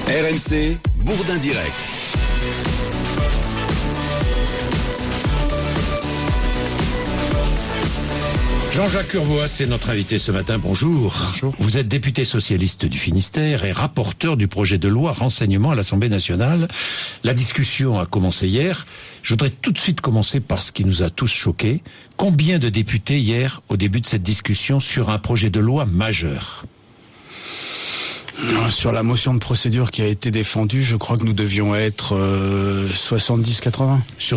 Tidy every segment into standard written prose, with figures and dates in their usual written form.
RMC, Bourdin Direct. Jean-Jacques Urvoas, c'est notre invité ce matin. Bonjour. Bonjour. Vous êtes député socialiste du Finistère et rapporteur du projet de loi renseignement à l'Assemblée nationale. La discussion a commencé hier. Je voudrais tout de suite commencer par ce qui nous a tous choqués. Combien de députés hier, au début de cette discussion, sur un projet de loi majeur ? Sur la motion de procédure qui a été défendue, je crois que nous devions être 70-80. Sur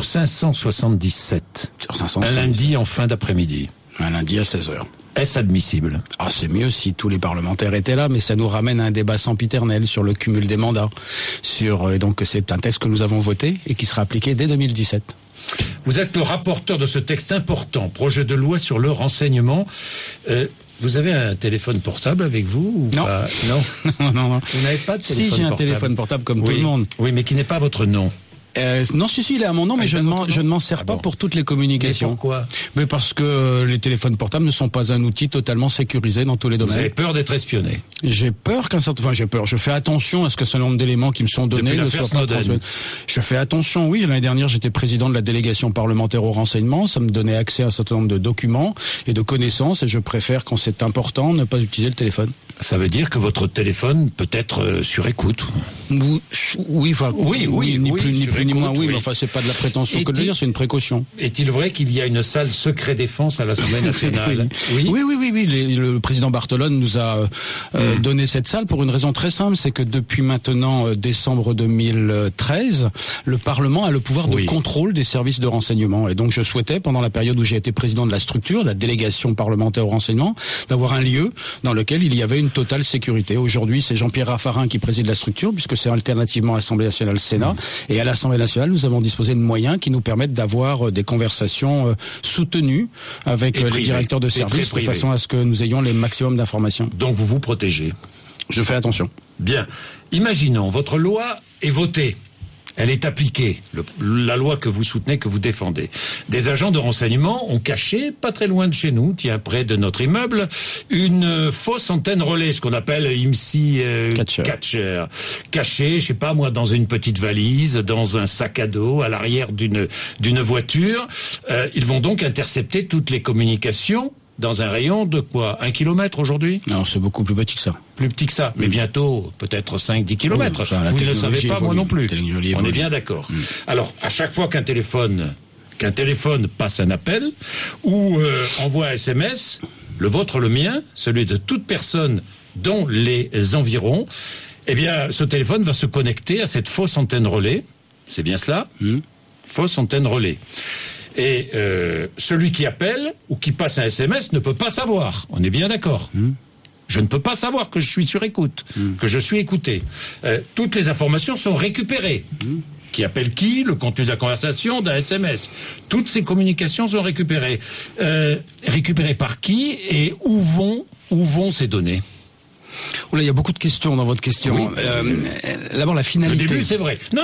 577. Sur 577. Un lundi en fin d'après-midi. Un lundi à 16h. Est-ce admissible ? Ah, c'est mieux si tous les parlementaires étaient là, mais ça nous ramène à un débat sempiternel sur le cumul des mandats. Donc c'est un texte que nous avons voté et qui sera appliqué dès 2017. Vous êtes le rapporteur de ce texte important, projet de loi sur le renseignement. Vous avez un téléphone portable avec vous ou Non. Pas non. non. Vous n'avez pas de téléphone portable ? Si, j'ai un téléphone portable comme tout le monde. Oui, mais qui n'est pas votre nom. Non, si, il est à mon nom, mais je ne m'en sers pas pour toutes les communications. Mais pourquoi ? Mais parce que les téléphones portables ne sont pas un outil totalement sécurisé dans tous les domaines. Vous avez peur d'être espionné ? J'ai peur j'ai peur. Je fais attention à ce que ce nombre d'éléments qui me sont donnés ne soient pas transmis. Je fais attention, oui. L'année dernière, j'étais président de la délégation parlementaire au renseignement. Ça me donnait accès à un certain nombre de documents et de connaissances, et je préfère, quand c'est important, ne pas utiliser le téléphone. Ça veut dire que votre téléphone peut être sur écoute ? Oui, ni plus ni moins, oui. Mais enfin, c'est pas de la prétention que de le dire, c'est une précaution. Est-il vrai qu'il y a une salle secret défense à l'Assemblée nationale ? Oui. Le président Bartolone nous a donné cette salle pour une raison très simple, c'est que depuis maintenant décembre 2013, le Parlement a le pouvoir de contrôle des services de renseignement. Et donc je souhaitais, pendant la période où j'ai été président de la structure, la délégation parlementaire au renseignement, d'avoir un lieu dans lequel il y avait une totale sécurité. Aujourd'hui, c'est Jean-Pierre Raffarin qui préside la structure, puisque c'est alternativement Assemblée nationale Sénat. Et à l'Assemblée nationale, nous avons disposé de moyens qui nous permettent d'avoir des conversations soutenues avec les directeurs de service, de façon à ce que nous ayons les maximums d'informations. Donc vous vous protégez ? Je fais attention. Bien. Imaginons, votre loi est votée. Elle est appliquée, la loi que vous soutenez, que vous défendez. Des agents de renseignement ont caché, pas très loin de chez nous, près de notre immeuble, une fausse antenne relais, ce qu'on appelle IMSI catcher. Cachée, je sais pas moi, dans une petite valise, dans un sac à dos, à l'arrière d'une voiture. Ils vont donc intercepter toutes les communications dans un rayon de quoi ? 1 kilomètre aujourd'hui ? Non, c'est beaucoup plus petit que ça. Plus petit que ça, mais bientôt peut-être 5-10 kilomètres. Vous ne le savez pas, moi non plus. On est bien d'accord. Alors, à chaque fois qu'un téléphone passe un appel ou envoie un SMS, le vôtre, le mien, celui de toute personne dans les environs, eh bien, ce téléphone va se connecter à cette fausse antenne relais. C'est bien cela ? Fausse antenne relais. Et celui qui appelle ou qui passe un SMS ne peut pas savoir. On est bien d'accord. Je ne peux pas savoir que je suis sur écoute, que je suis écouté. Toutes les informations sont récupérées. Qui appelle qui, le contenu de la conversation, d'un SMS. Toutes ces communications sont récupérées. Récupérées par qui et où vont ces données ? Oula, il y a beaucoup de questions dans votre question. D'abord, la finalité. Le début, c'est vrai. Non.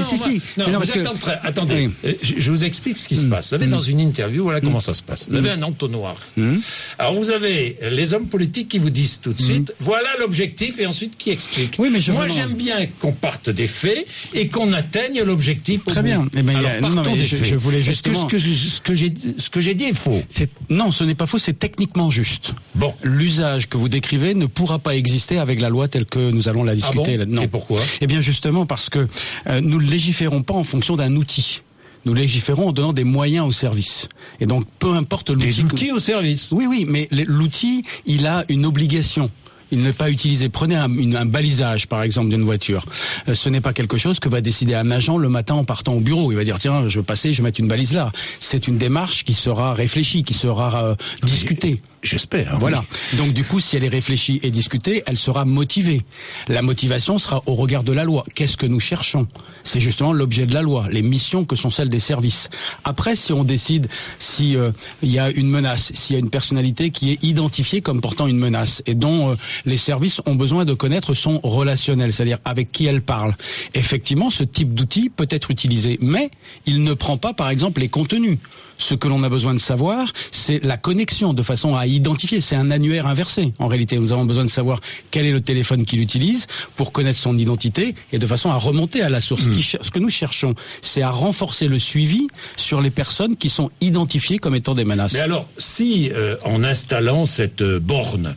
Attendez. Oui. Je vous explique ce qui se passe. Vous avez dans une interview, voilà comment ça se passe. Vous avez un entonnoir. Alors, vous avez les hommes politiques qui vous disent tout de suite, voilà l'objectif, et ensuite qui expliquent. Oui, mais moi, j'aime bien qu'on parte des faits et qu'on atteigne l'objectif. Très bien. Je voulais justement. Est-ce que ce que j'ai dit est faux ? Non, ce n'est pas faux, c'est techniquement juste. Bon. L'usage que vous décrivez ne pourra pas exister avec la loi telle que nous allons la discuter. Ah bon ? Non. Et pourquoi ? Eh bien justement parce que nous ne légiférons pas en fonction d'un outil. Nous légiférons en donnant des moyens au service. Et donc peu importe l'outil. Des outils au service. Oui, mais l'outil, il a une obligation. Il n'est pas utilisé. Prenez un balisage, par exemple, d'une voiture. Ce n'est pas quelque chose que va décider un agent le matin en partant au bureau. Il va dire, tiens, je vais passer, je vais mettre une balise là. C'est une démarche qui sera réfléchie, qui sera discutée. J'espère. Voilà. Oui. Donc du coup, si elle est réfléchie et discutée, elle sera motivée. La motivation sera au regard de la loi. Qu'est-ce que nous cherchons ? C'est justement l'objet de la loi, les missions que sont celles des services. Après, si on décide si il y a une menace, s'il y a une personnalité qui est identifiée comme portant une menace et dont les services ont besoin de connaître son relationnel, c'est-à-dire avec qui elle parle. Effectivement, ce type d'outil peut être utilisé, mais il ne prend pas, par exemple, les contenus. Ce que l'on a besoin de savoir, c'est la connexion, de façon à identifier. C'est un annuaire inversé. En réalité, nous avons besoin de savoir quel est le téléphone qu'il utilise pour connaître son identité et de façon à remonter à la source. Ce que nous cherchons, c'est à renforcer le suivi sur les personnes qui sont identifiées comme étant des menaces. Mais alors, si en installant cette borne,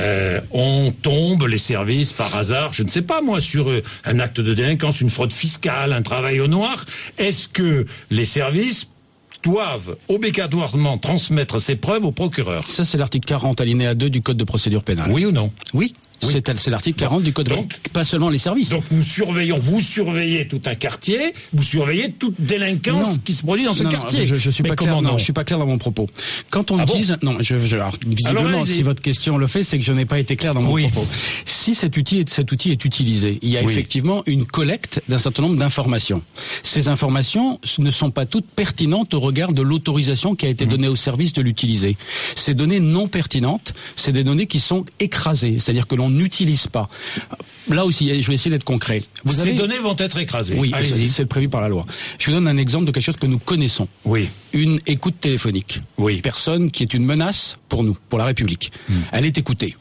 on tombe les services par hasard, je ne sais pas moi, sur un acte de délinquance, une fraude fiscale, un travail au noir, est-ce que les services doivent obligatoirement transmettre ces preuves au procureur? Ça, c'est l'article 40, alinéa 2 du Code de procédure pénale. Oui ou non? Oui. Oui. C'est l'article 40 du Code de pas seulement les services. Donc vous surveillez tout un quartier, vous surveillez toute délinquance qui se produit dans ce quartier. Je suis pas clair. Non, je suis pas clair dans mon propos. Quand on utilise, alors, visiblement, si votre question le fait, c'est que je n'ai pas été clair dans mon propos. Si cet outil est utilisé, il y a effectivement une collecte d'un certain nombre d'informations. Ces informations ne sont pas toutes pertinentes au regard de l'autorisation qui a été donnée au service de l'utiliser. Ces données non pertinentes, c'est des données qui sont écrasées, c'est-à-dire que l'on n'utilise pas. Là aussi, je vais essayer d'être concret. Ces données vont être écrasées. Oui, c'est prévu par la loi. Je vous donne un exemple de quelque chose que nous connaissons. Oui. Une écoute téléphonique. Oui. Personne qui est une menace pour nous, pour la République. Elle est écoutée.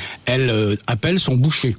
Elle appelle son boucher.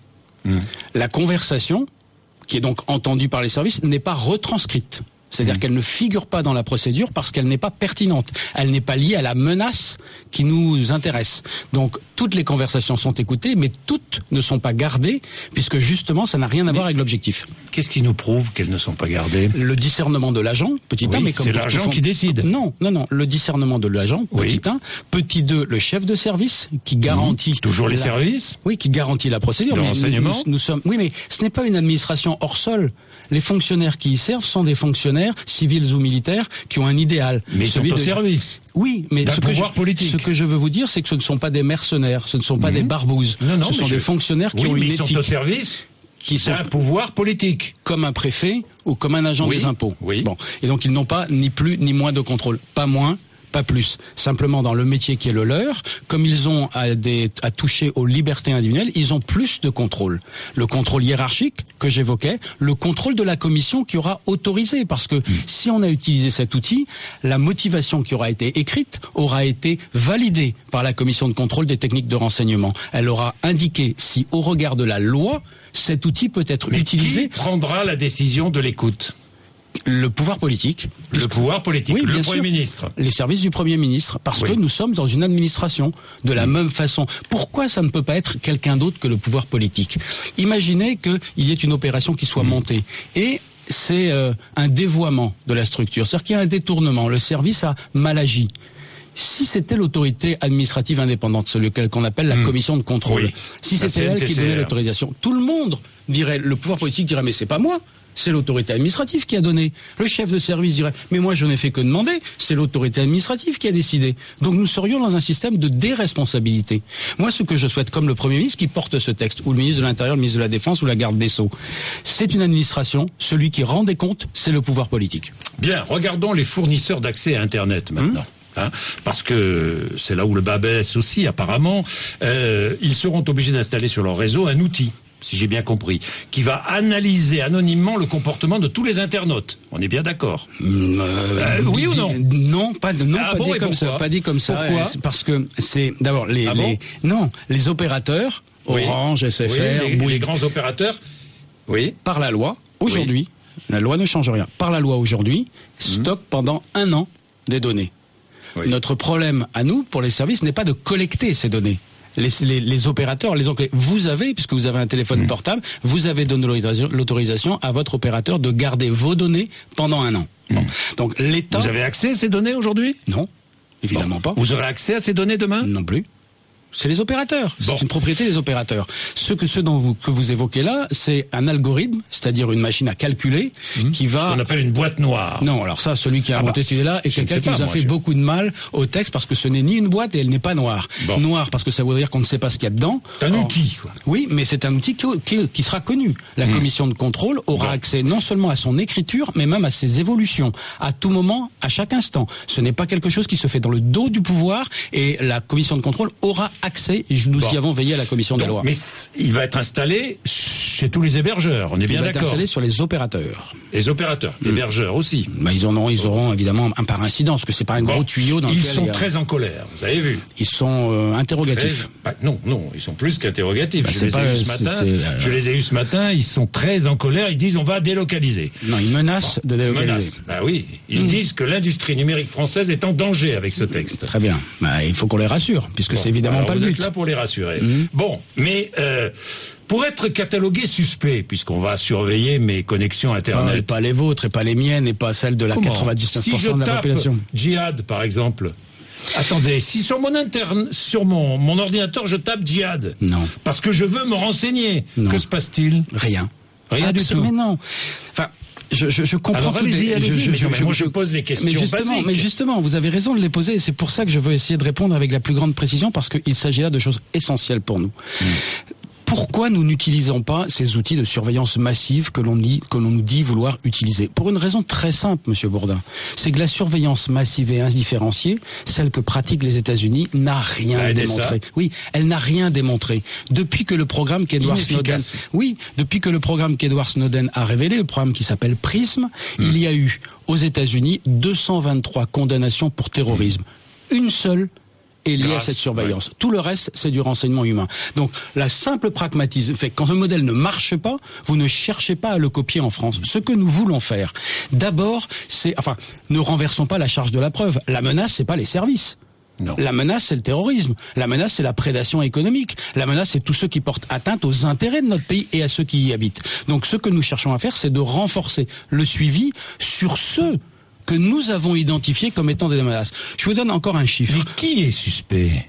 La conversation, qui est donc entendue par les services, n'est pas retranscrite. C'est-à-dire qu'elle ne figure pas dans la procédure parce qu'elle n'est pas pertinente. Elle n'est pas liée à la menace qui nous intéresse. Donc, toutes les conversations sont écoutées, mais toutes ne sont pas gardées, puisque justement, ça n'a rien à voir avec l'objectif. Qu'est-ce qui nous prouve qu'elles ne sont pas gardées? Le discernement de l'agent, petit 1, mais comme c'est l'agent qui décide. Non. Le discernement de l'agent, petit 1. Petit 2, le chef de service, qui garantit... Toujours les services? Oui, qui garantit la procédure. Le renseignement? Nous sommes... Oui, mais ce n'est pas une administration hors sol. Les fonctionnaires qui y servent sont des fonctionnaires, civils ou militaires, qui ont un idéal. Mais ils sont au service. Oui, mais politique. Ce que je veux vous dire, c'est que ce ne sont pas des mercenaires, ce ne sont pas des barbouzes. Ce sont des fonctionnaires qui ont une éthique. Ils sont au service d'un pouvoir politique. Comme un préfet ou comme un agent des impôts. Oui. Bon. Et donc ils n'ont pas ni plus ni moins de contrôle. Pas moins, pas plus. Simplement, dans le métier qui est le leur, comme ils ont à toucher aux libertés individuelles, ils ont plus de contrôle. Le contrôle hiérarchique que j'évoquais, le contrôle de la commission qui aura autorisé. Parce que si on a utilisé cet outil, la motivation qui aura été écrite aura été validée par la commission de contrôle des techniques de renseignement. Elle aura indiqué si, au regard de la loi, cet outil peut être utilisé. Qui prendra la décision de l'écoute? Le pouvoir politique. Le pouvoir politique, oui, le Premier ministre. Les services du Premier ministre, parce que nous sommes dans une administration de la même façon. Pourquoi ça ne peut pas être quelqu'un d'autre que le pouvoir politique? Imaginez qu'il y ait une opération qui soit montée. Et c'est un dévoiement de la structure. C'est-à-dire qu'il y a un détournement. Le service a mal agi. Si c'était l'autorité administrative indépendante, celui qu'on appelle la commission de contrôle, si c'était elle qui donnait l'autorisation, tout le monde dirait, le pouvoir politique dirait, mais c'est pas moi. C'est l'autorité administrative qui a donné. Le chef de service dirait, mais moi je n'ai fait que demander, c'est l'autorité administrative qui a décidé. Donc nous serions dans un système de déresponsabilité. Moi ce que je souhaite, comme le Premier ministre qui porte ce texte, ou le ministre de l'Intérieur, le ministre de la Défense ou la garde des Sceaux, c'est une administration, celui qui rend des comptes, c'est le pouvoir politique. Bien, regardons les fournisseurs d'accès à Internet maintenant. Parce que c'est là où le bas blesse aussi apparemment. Ils seront obligés d'installer sur leur réseau un outil, si j'ai bien compris, qui va analyser anonymement le comportement de tous les internautes. On est bien d'accord? Oui ou non? Non, pas dit comme ça. Pas dit comme ça. Pourquoi? Parce que c'est d'abord les opérateurs, Orange, SFR, les grands opérateurs. Oui. Par la loi aujourd'hui, la loi ne change rien. Par la loi aujourd'hui, stockent pendant 1 an des données. Oui. Notre problème à nous, pour les services, n'est pas de collecter ces données. Les opérateurs, vous avez, puisque vous avez un téléphone portable, vous avez donné l'autorisation à votre opérateur de garder vos données pendant 1 an. Bon. Donc l'État... Vous avez accès à ces données aujourd'hui? Non, évidemment pas. Vous aurez accès à ces données demain? Non plus. C'est les opérateurs. C'est une propriété des opérateurs. Ce que vous évoquez là, c'est un algorithme, c'est-à-dire une machine à calculer qui va... Ce qu'on appelle une boîte noire. Non, alors ça, celui qui a inventé celui-là est quelqu'un qui nous a fait beaucoup de mal au texte parce que ce n'est ni une boîte et elle n'est pas noire. Noire parce que ça veut dire qu'on ne sait pas ce qu'il y a dedans. C'est un outil, quoi. Oui, mais c'est un outil qui sera connu. La commission de contrôle aura accès non seulement à son écriture, mais même à ses évolutions, à tout moment, à chaque instant. Ce n'est pas quelque chose qui se fait dans le dos du pouvoir et la commission de contrôle aura accès, et nous y avons veillé à la commission des lois. Mais il va être installé chez tous les hébergeurs, on est bien d'accord. Il va être installé sur les opérateurs. Les opérateurs, hébergeurs aussi. Ils auront évidemment un par incident, parce que c'est pas un gros tuyau dans lequel... Ils sont très en colère, vous avez vu. Ils sont interrogatifs. Non, ils sont plus qu'interrogatifs. Je les ai eus ce matin, ils sont très en colère, ils disent on va délocaliser. Non, ils menacent de délocaliser. Oui, ils disent que l'industrie numérique française est en danger avec ce texte. Très bien, il faut qu'on les rassure, puisque c'est évidemment pas le but. Vous êtes là pour les rassurer. Bon, mais... pour être catalogué suspect, puisqu'on va surveiller mes connexions Internet... et pas les vôtres, et pas les miennes, et pas celles de la 99% de la population. Djihad, par exemple... Attendez, si sur mon ordinateur je tape djihad, non, parce que je veux me renseigner, que se passe-t-il? Rien du tout. Mais non. Enfin, je comprends. Alors allez-y. Moi je pose des questions basiques. Mais justement, vous avez raison de les poser, et c'est pour ça que je veux essayer de répondre avec la plus grande précision, parce qu'il s'agit là de choses essentielles pour nous. Pourquoi nous n'utilisons pas ces outils de surveillance massive que l'on nous dit vouloir utiliser? Pour une raison très simple, Monsieur Bourdin. C'est que la surveillance massive et indifférenciée, celle que pratiquent les États-Unis, n'a rien démontré. Oui, elle n'a rien démontré. Depuis que le programme qu'Edward Snowden a révélé, le programme qui s'appelle PRISM, il y a eu aux États-Unis 223 condamnations pour terrorisme. Une seule est lié à cette surveillance. Ouais. Tout le reste, c'est du renseignement humain. Donc, la simple pragmatisme fait que quand un modèle ne marche pas, vous ne cherchez pas à le copier en France. Ce que nous voulons faire, d'abord, ne renversons pas la charge de la preuve. La menace, c'est pas les services. Non. La menace, c'est le terrorisme. La menace, c'est la prédation économique. La menace, c'est tous ceux qui portent atteinte aux intérêts de notre pays et à ceux qui y habitent. Donc, ce que nous cherchons à faire, c'est de renforcer le suivi sur ceux que nous avons identifiés comme étant des menaces. Je vous donne encore un chiffre. Mais qui est suspect?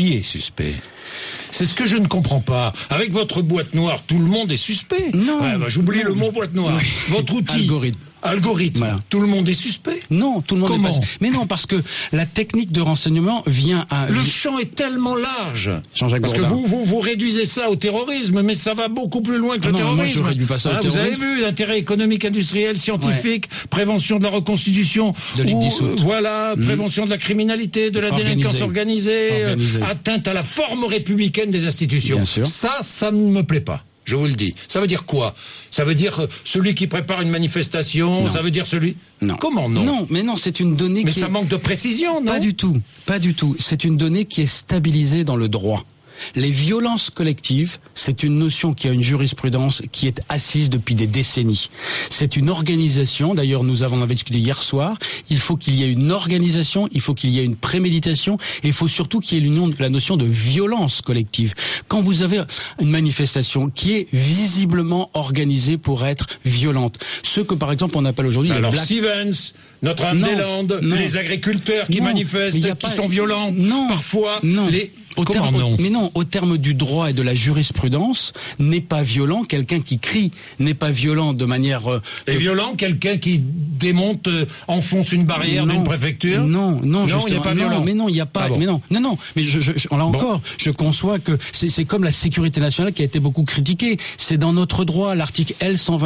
C'est ce que je ne comprends pas. Avec votre boîte noire, tout le monde est suspect. Non. J'oublie le mot boîte noire. Oui. Votre outil. Algorithme. Voilà. Tout le monde est suspect? Non, tout le monde est pas. Mais non, parce que la technique de renseignement vient à... Le champ est tellement large. Jean-Jacques Parce Bourdin. que vous réduisez ça au terrorisme, mais ça va beaucoup plus loin que le terrorisme. Moi, je réduis pas ça au terrorisme. Vous avez vu, l'intérêt économique, industriel, scientifique, prévention de la reconstitution. De l'île dissoute. Prévention de la criminalité, de la délinquance organisée. Atteinte à la forme républicaine des institutions. Bien sûr. Ça ne me plaît pas. Je vous le dis. Ça veut dire quoi? Ça veut dire celui qui prépare une manifestation? Non. Ça veut dire celui... Non. Comment non? Non, mais non, c'est une donnée mais ça manque de précision, non? Pas du tout. C'est une donnée qui est stabilisée dans le droit. Les violences collectives, c'est une notion qui a une jurisprudence qui est assise depuis des décennies. C'est une organisation, d'ailleurs nous en avons discuté hier soir, il faut qu'il y ait une organisation, il faut qu'il y ait une préméditation, et il faut surtout qu'il y ait la notion de violence collective. Quand vous avez une manifestation qui est visiblement organisée pour être violente, ce que par exemple on appelle aujourd'hui... Alors Stevens, Notre-Dame-des-Landes, les agriculteurs qui manifestent, qui sont violents, parfois... Au terme du droit et de la jurisprudence, n'est pas violent quelqu'un qui crie, n'est pas violent de manière... est violent quelqu'un qui démonte, enfonce une barrière d'une préfecture? Non, il n'y a pas violent. Mais non, il n'y a pas... Mais non. Mais je conçois que c'est comme la sécurité nationale qui a été beaucoup critiquée. C'est dans notre droit, l'article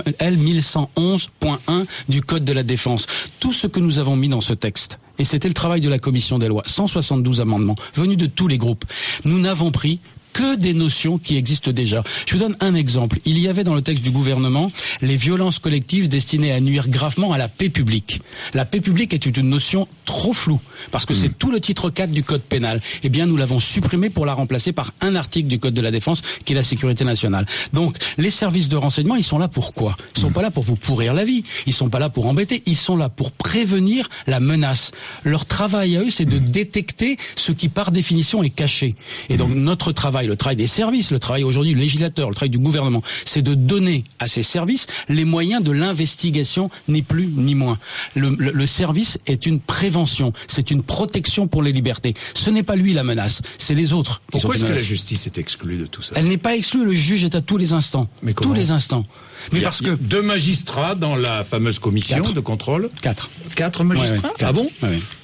L1111.1 du Code de la Défense. Tout ce que nous avons mis dans ce texte, et c'était le travail de la commission des lois, 172 amendements, venus de tous les groupes. Nous n'avons pris que des notions qui existent déjà. Je vous donne un exemple. Il y avait dans le texte du gouvernement les violences collectives destinées à nuire gravement à la paix publique. La paix publique est une notion trop floue, parce que c'est tout le titre 4 du Code pénal. Eh bien, nous l'avons supprimé pour la remplacer par un article du Code de la Défense, qui est la sécurité nationale. Donc, les services de renseignement, ils sont là pour quoi? Ils sont pas là pour vous pourrir la vie. Ils sont pas là pour embêter. Ils sont là pour prévenir la menace. Leur travail à eux, c'est de détecter ce qui, par définition, est caché. Et donc, notre travail, le travail des services, le travail aujourd'hui du législateur, le travail du gouvernement, c'est de donner à ces services les moyens de l'investigation, ni plus ni moins. Le service est une prévention, c'est une protection pour les libertés. Ce n'est pas lui la menace, c'est les autres. Pourquoi est-ce que la justice est exclue de tout ça? Elle n'est pas exclue, le juge est à tous les instants. Mais comment? Tous les instants. Mais parce que 2 magistrats dans la fameuse commission de contrôle. 4 magistrats. Ouais, 4. Ah bon? Ouais.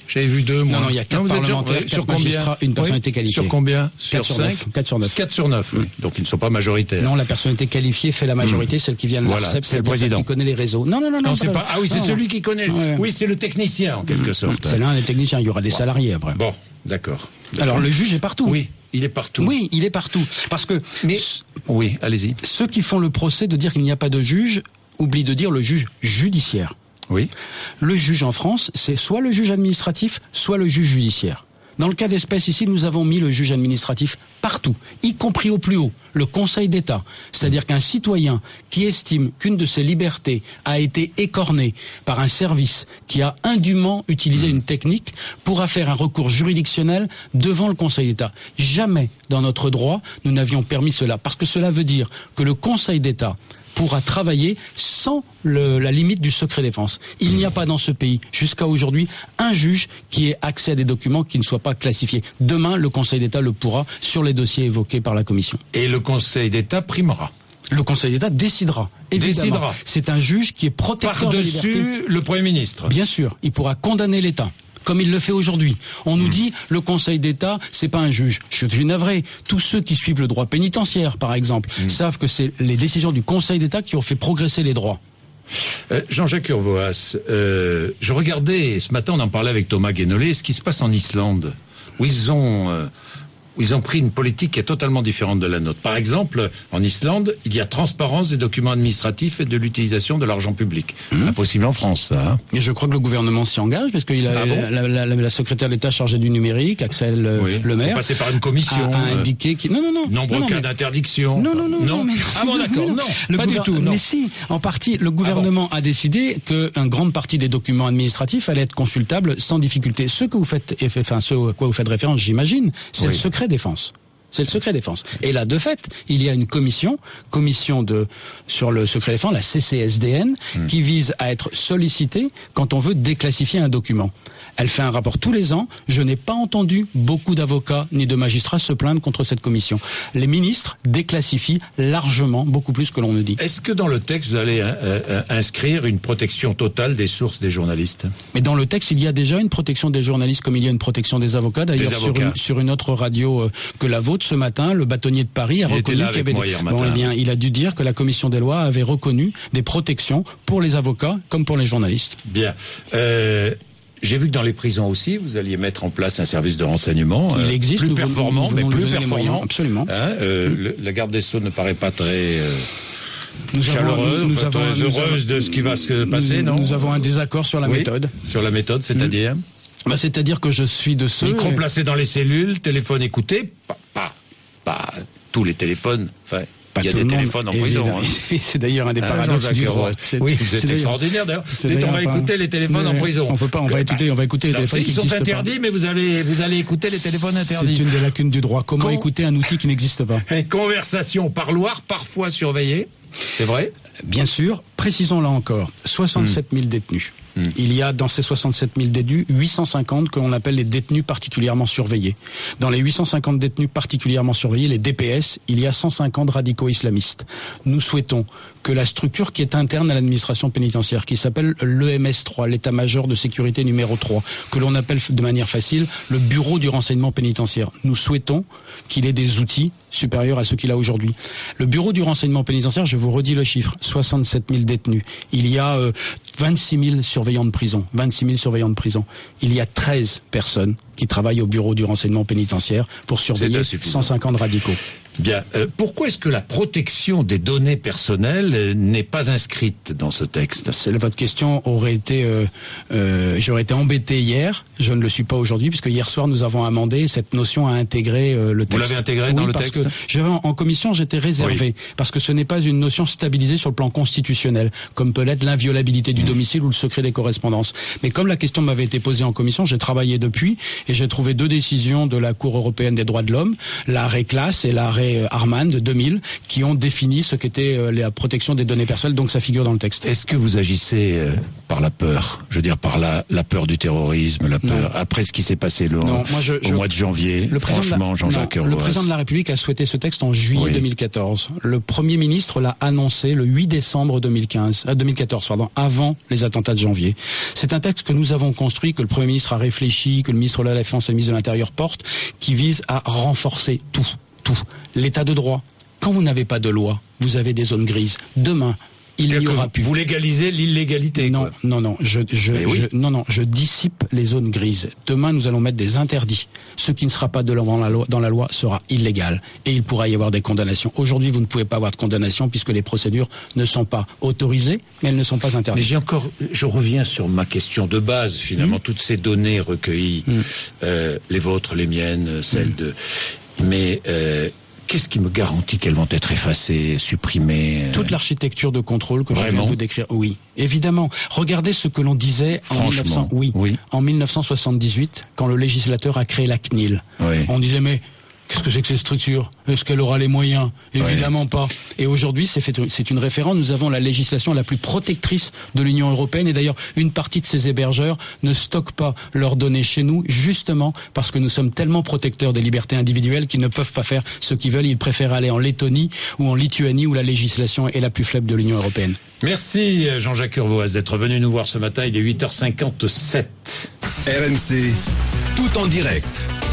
J'avais vu 2, moi. Non, il y a 4 parlementaires, 4 magistrats, une personnalité qualifiée. Sur combien? Sur 5? 4 sur 9. 4 sur 9, oui. Donc ils ne sont pas majoritaires. Non, la personnalité qualifiée fait la majorité, celle qui vient de l'ARCEP, c'est le président qui connaît les réseaux. Non, c'est pas. Ah oui, c'est celui qui connaît. Ouais. Oui, c'est le technicien, en quelque sorte. C'est l'un des techniciens, il y aura des salariés après. Bon, d'accord. Alors le juge est partout. Oui, il est partout. Oui, il est partout. Parce que... Mais... Oui, allez-y. Ceux qui font le procès de dire qu'il n'y a pas de juge, oublient de dire le juge judiciaire. Oui. Le juge en France, c'est soit le juge administratif, soit le juge judiciaire. Dans le cas d'espèce ici, nous avons mis le juge administratif partout, y compris au plus haut, le Conseil d'État. C'est-à-dire qu'un citoyen qui estime qu'une de ses libertés a été écornée par un service qui a indûment utilisé une technique pourra faire un recours juridictionnel devant le Conseil d'État. Jamais dans notre droit, nous n'avions permis cela, parce que cela veut dire que le Conseil d'État pourra travailler sans la limite du secret défense. Il n'y a pas dans ce pays, jusqu'à aujourd'hui, un juge qui ait accès à des documents qui ne soient pas classifiés. Demain, le Conseil d'État le pourra sur les dossiers évoqués par la Commission. Et le Conseil d'État primera. Le Conseil d'État décidera. Évidemment. C'est un juge qui est protecteur de liberté. Par-dessus le Premier ministre. Bien sûr, il pourra condamner l'État. Comme il le fait aujourd'hui. On nous dit, le Conseil d'État, c'est pas un juge. Je suis navré. Tous ceux qui suivent le droit pénitentiaire, par exemple, savent que c'est les décisions du Conseil d'État qui ont fait progresser les droits. Jean-Jacques Urvoas, je regardais, ce matin on en parlait avec Thomas Guénolé, ce qui se passe en Islande, où ils ont pris une politique qui est totalement différente de la nôtre. Par exemple, en Islande, il y a transparence des documents administratifs et de l'utilisation de l'argent public. Impossible en France, ça. Hein. Mais je crois que le gouvernement s'y engage, parce qu'il a la secrétaire d'État chargée du numérique, Axel Le Maire, passer par une commission, a indiqué qu'il... Nombreux cas d'interdiction. Non. Ah bon, d'accord, non, pas du tout. Non. Mais si, en partie, le gouvernement a décidé qu'une grande partie des documents administratifs allait être consultables sans difficulté. Ce que vous faites, ce à quoi vous faites référence, j'imagine, c'est le secret défense. C'est le secret défense. Et là, de fait, il y a une commission sur le secret défense, la CCSDN, qui vise à être sollicitée quand on veut déclassifier un document. Elle fait un rapport tous les ans. Je n'ai pas entendu beaucoup d'avocats ni de magistrats se plaindre contre cette commission. Les ministres déclassifient largement, beaucoup plus que l'on ne dit. Est-ce que dans le texte, vous allez inscrire une protection totale des sources des journalistes? Mais dans le texte, il y a déjà une protection des journalistes comme il y a une protection des avocats. D'ailleurs, sur une autre radio que la vôtre, ce matin, le bâtonnier de Paris a reconnu qu'il y avait il a dû dire que la commission des lois avait reconnu des protections pour les avocats comme pour les journalistes. Bien. J'ai vu que dans les prisons aussi, vous alliez mettre en place un service de renseignement il existe, plus performant, mais plus performant. Absolument. La garde des Sceaux ne paraît pas très chaleureuse, heureuse de ce qui va se passer, non? Nous avons un désaccord sur la méthode. Sur la méthode, c'est-à-dire c'est-à-dire que je suis de ceux... Micro placé dans les cellules, téléphone écouté, pas tous les téléphones, enfin... Il y a des téléphones en prison. C'est d'ailleurs un des paradoxes du droit. Oui, vous êtes extraordinaire d'ailleurs. On va écouter les téléphones en prison. On peut pas, on va écouter les téléphones qui sont interdits, mais vous allez écouter les téléphones interdits. C'est une des lacunes du droit. Comment écouter un outil qui n'existe pas? Conversation parloir, parfois surveillée. C'est vrai? Bien sûr. Précisons là encore. 67 000 détenus. Il y a dans ces 67 000 détenus, 850 que l'on appelle les détenus particulièrement surveillés. Dans les 850 détenus particulièrement surveillés, les DPS, il y a 150 radicaux islamistes. Nous souhaitons que la structure qui est interne à l'administration pénitentiaire, qui s'appelle l'EMS3, l'état-major de sécurité numéro 3, que l'on appelle de manière facile le bureau du renseignement pénitentiaire. Nous souhaitons qu'il ait des outils supérieurs à ceux qu'il a aujourd'hui. Le bureau du renseignement pénitentiaire, je vous redis le chiffre, 67 000 détenus. Il y a 26 000 surveillants de prison. 26 000 surveillants de prison. Il y a 13 personnes qui travaillent au bureau du renseignement pénitentiaire pour surveiller 150 radicaux. Bien. Pourquoi est-ce que la protection des données personnelles n'est pas inscrite dans ce texte? Votre question aurait été... j'aurais été embêté hier. Je ne le suis pas aujourd'hui, puisque hier soir, nous avons amendé cette notion à intégrer le texte. Vous l'avez intégré dans le texte? En commission, j'étais réservé, parce que ce n'est pas une notion stabilisée sur le plan constitutionnel, comme peut l'être l'inviolabilité du domicile ou le secret des correspondances. Mais comme la question m'avait été posée en commission, j'ai travaillé depuis, et j'ai trouvé 2 décisions de la Cour européenne des droits de l'homme, l'arrêt classe et l'arrêt décret Harman de 2000 qui ont défini ce qu'était la protection des données personnelles, donc ça figure dans le texte. Est-ce que vous agissez par la peur, je veux dire par la peur du terrorisme, la peur après ce qui s'est passé au mois de janvier? Franchement, Jean-Jacques Urvoas. Le président de la République a souhaité ce texte en juillet 2014. Le Premier ministre l'a annoncé le 8 décembre 2014, avant les attentats de janvier. C'est un texte que nous avons construit, que le Premier ministre a réfléchi, que le ministre de la Défense et le ministre de l'Intérieur portent, qui vise à renforcer tout. L'état de droit. Quand vous n'avez pas de loi, vous avez des zones grises. Demain, il n'y aura plus. Vous légalisez l'illégalité. Non, je dissipe les zones grises. Demain, nous allons mettre des interdits. Ce qui ne sera pas dans la loi sera illégal. Et il pourra y avoir des condamnations. Aujourd'hui, vous ne pouvez pas avoir de condamnation puisque les procédures ne sont pas autorisées, mais elles ne sont pas interdites. Mais je reviens sur ma question de base, finalement. Toutes ces données recueillies, les vôtres, les miennes, celles de... Mais... qu'est-ce qui me garantit qu'elles vont être effacées, supprimées? Toute l'architecture de contrôle que je viens de vous décrire. Oui, évidemment. Regardez ce que l'on disait en 1978, quand le législateur a créé la CNIL. Oui. On disait, mais qu'est-ce que c'est que cette structure? Est-ce qu'elle aura les moyens? Évidemment pas. Et aujourd'hui, c'est une référence. Nous avons la législation la plus protectrice de l'Union européenne. Et d'ailleurs, une partie de ces hébergeurs ne stockent pas leurs données chez nous, justement parce que nous sommes tellement protecteurs des libertés individuelles qu'ils ne peuvent pas faire ce qu'ils veulent. Ils préfèrent aller en Lettonie ou en Lituanie où la législation est la plus faible de l'Union européenne. Merci Jean-Jacques Urvoas d'être venu nous voir ce matin. Il est 8h57. RMC, tout en direct.